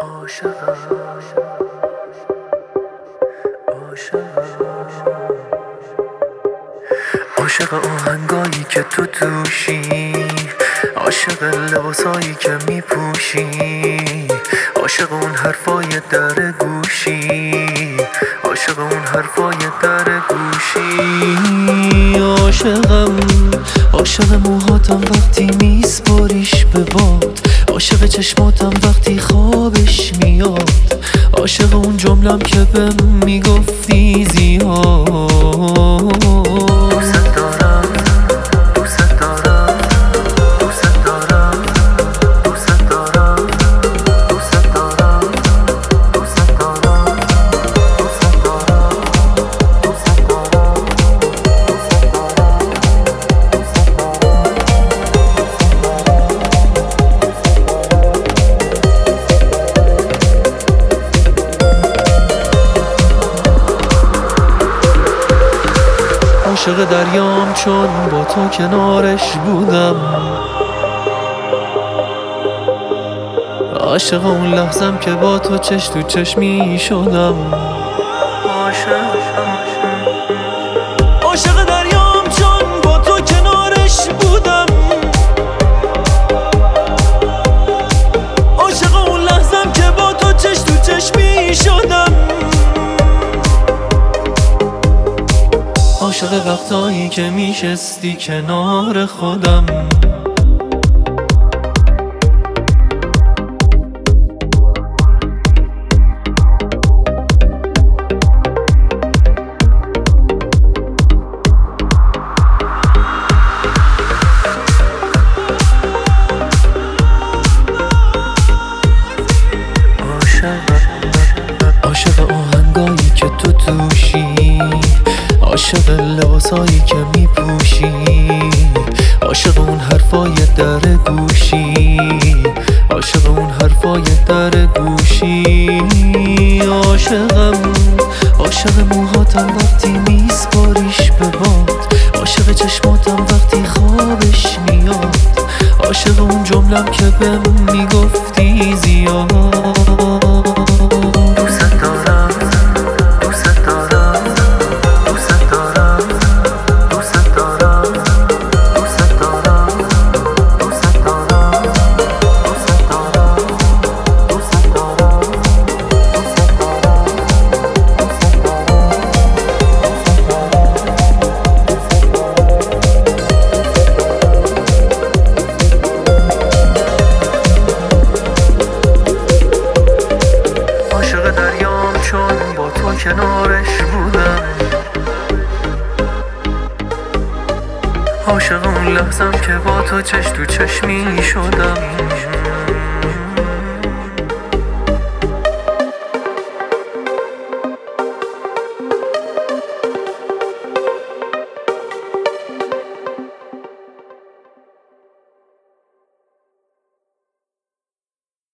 عاشقم عاشق آهنگایی که تو توشی، عاشق لباسایی که میپوشی، عاشق اون حرفای در گوشی، عاشق اون حرفای در گوشی. عاشق موهاتم وقتی میسپاریش به باد، عاشق چشماتم وقتی خوابش میاد، عاشق اون جملم که بهم میگفتی زیاد. دوست دارم دوست دارم دوست دارم دوست دارم دوست دارم دوست دارم دوست دارم دوست دارم. عاشق دریام چون با تو کنارش بودم، عاشق اون لحظم که با تو چش تو چشمی شدم. عاشق دریام چون با تو کنارش بودم، عاشق اون لحظم که با تو چش تو چشمی شدم. عاشق وقتایی که میشستی کنار خودم، عاشق آهنگایی که تو توشی، عاشق لباسایی که میپوشی، عاشق اون حرفای در گوشی، عاشق اون حرفای در گوشی. عاشق موهاتم وقتی میسپاریش به باد، عاشق چشماتم وقتی خوابش میاد، عاشق اون جملم که بهم میگفتی زیاد. با تو کنارش بودم، عاشق اون لحظم که با تو چش تو چشمی شدم.